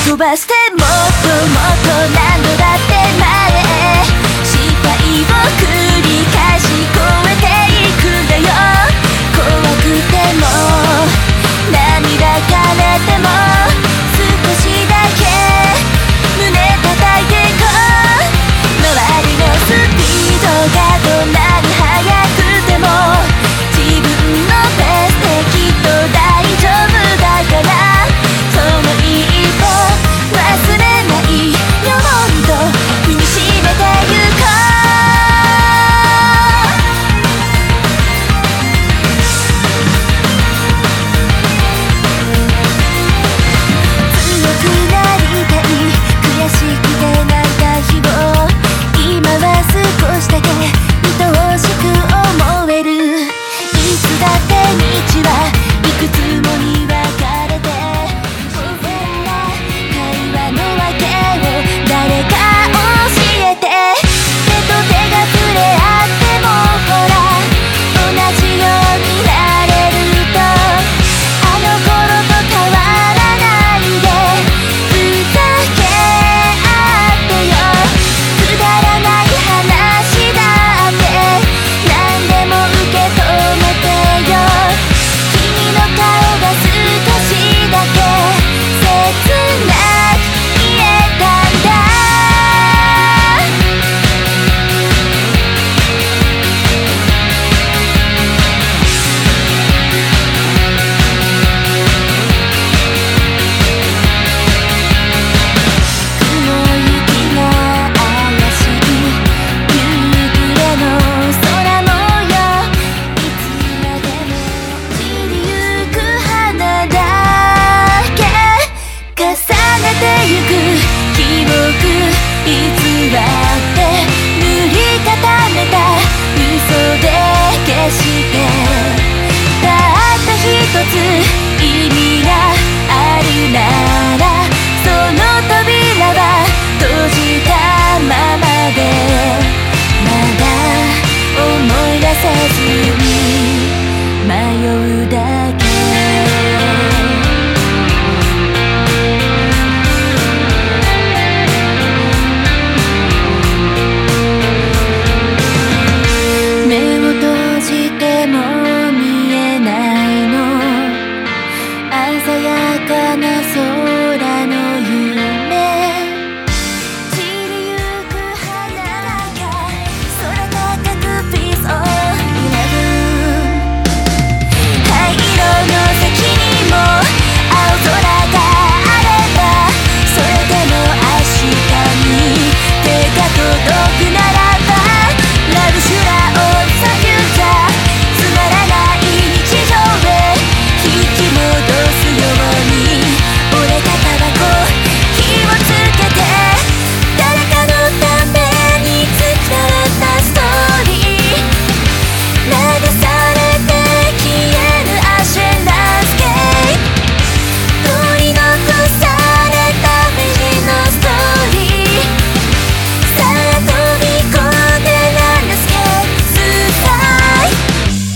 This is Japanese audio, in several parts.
飛ばしてもっともっと何度だって前へ失敗を繰り返し越えていくんだよ。怖くても涙がれても少しだけ胸叩いてこう。周りのスピードがどんなに速くても自分のペースできっと大丈夫だから、その一歩忘れないようにと踏みしめてゆこう。強くなりたい悔しくて泣いた日を今は少しだけ愛おしく思える。いつだって道はいくつもに分かれて自然な会話の訳を誰か教えて。手と手が触れ合ってもほら同じようになれると、あの頃と変わらないでふざけ合ってよ。くだらない話だって何でも受け止めてよ。君の顔が少しだけ切なく言えたんだ。雲行きが怪しい夕暮れの空模様、いつまでも散りゆく花だけ重ねてゆく記憶偽って塗り固めた嘘で消して、たった一つ意味があるならその扉は閉じたままで、まだ思い出せずに迷うだけ。目を閉じても見えないの鮮やかな空の夢、散りゆく花が空高く Peace of Love。 灰色の先にも青空があれば、それでも明日に手が届くならば、ラブシュラを避けちゃつまらない日常へ引き戻すように折れたタバコ火をつけて、誰かのために作られたストーリー、流されて消える足ランスケープ、取り残されたフィジのストーリー、さあ飛び込んでランドスケープスカイ。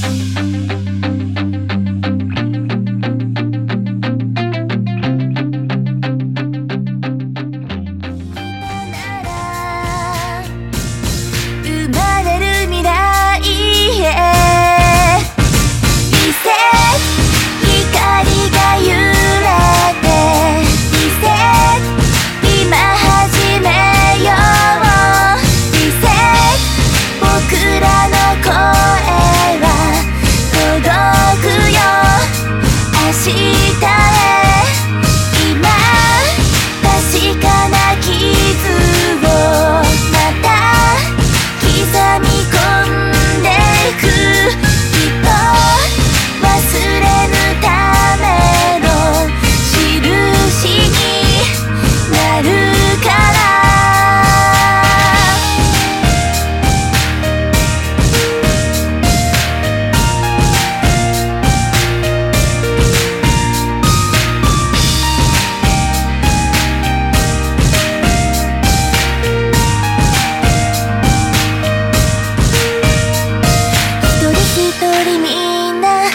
生まれる未来へリセット、光が揺れてリセット、今始めようリセット、僕らの声は届くよ明日へ。今確かな傷をまた刻み込んでく、きっと忘れぬための印になるから。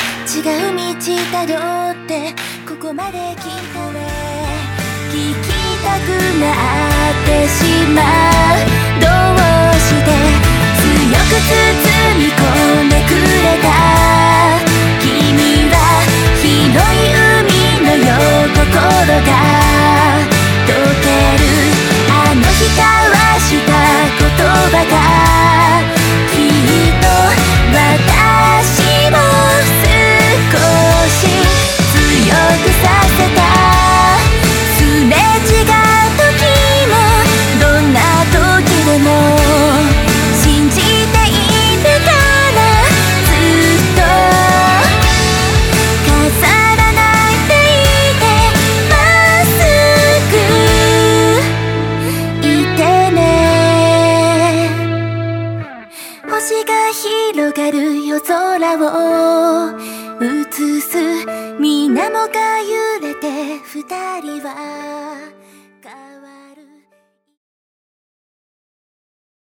たどってここまで来たね。聞きたくなってしまう。どうして強く包み込んでくれた。君は広い海のよう心が溶ける。あの日交わした言葉がきっと私も少し強くさせた。すれ違う時もどんな時でも信じているからずっと飾らないでいてまっすぐいてね。星が広がる夜空を映す水面が揺れて二人は